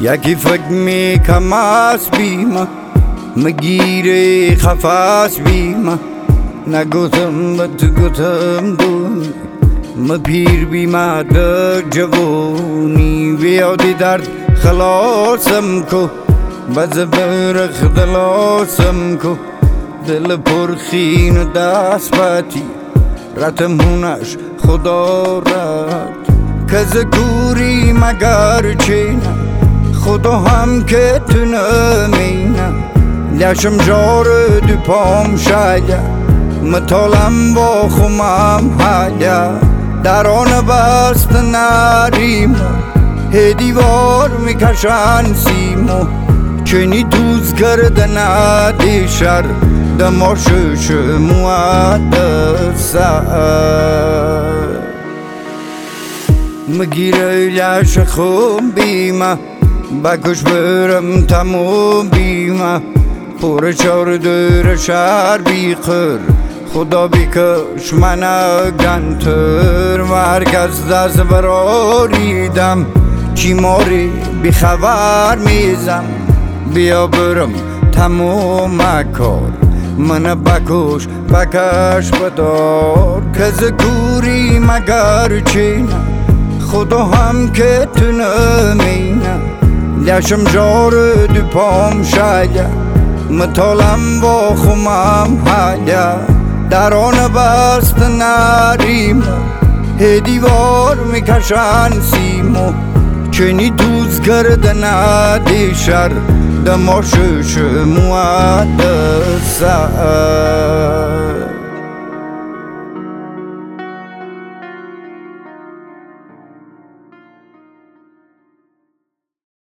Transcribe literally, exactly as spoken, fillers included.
یکی فکر میکم از بیمه مگیره خفاس بیمه نگوتم به تو گوتم دونی مپیر بیمه در جوانی ویادی درد خلاصم کو بزبرخ دلاسم کو دل پرخین و دست باتی رتم هونش خدا رد کز کوری مگر چینم خدا هم که تو نمینم لشم جار دو پام شاید مطالم با خمم حایا دران بست نریمو هدیوار میکشن سیمو چنی دوز گردن دیشر دماشش موادسر مگیره لش خوم بیمه بکش برم تموم بیمه پر چار دور شهر بیخر خدا بیکش من گنتر و هرکس دست براریدم چی ماری بی خبر میزم بیا برم تموم کار من بکش بکش بدار کز گوری مگر چینم خدا هم که تو نمینم لشم جار دو پام شاید مطالم با خمم حایا دران بست نریمو هدیوار میکشن سیمو چنی دوز گردن دیشر دماشش موادسر